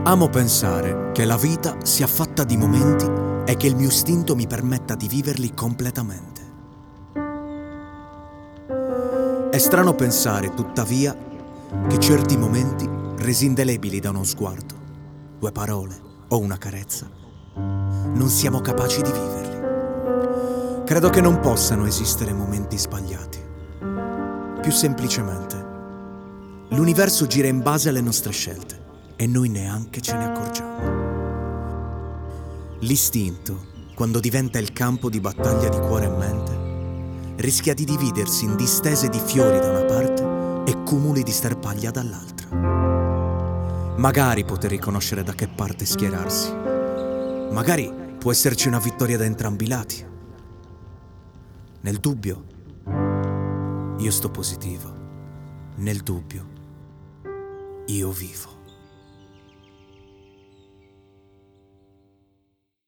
Amo pensare che la vita sia fatta di momenti e che il mio istinto mi permetta di viverli completamente. È strano pensare, tuttavia, che certi momenti, resi indelebili da uno sguardo, due parole o una carezza, non siamo capaci di viverli. Credo che non possano esistere momenti sbagliati. Più semplicemente, l'universo gira in base alle nostre scelte e noi neanche ce ne accorgiamo. L'istinto, quando diventa il campo di battaglia di cuore e mente, rischia di dividersi in distese di fiori da una parte e cumuli di sterpaglia dall'altra. Magari poter riconoscere da che parte schierarsi. Magari può esserci una vittoria da entrambi i lati. Nel dubbio, io sto positivo. Nel dubbio, io vivo.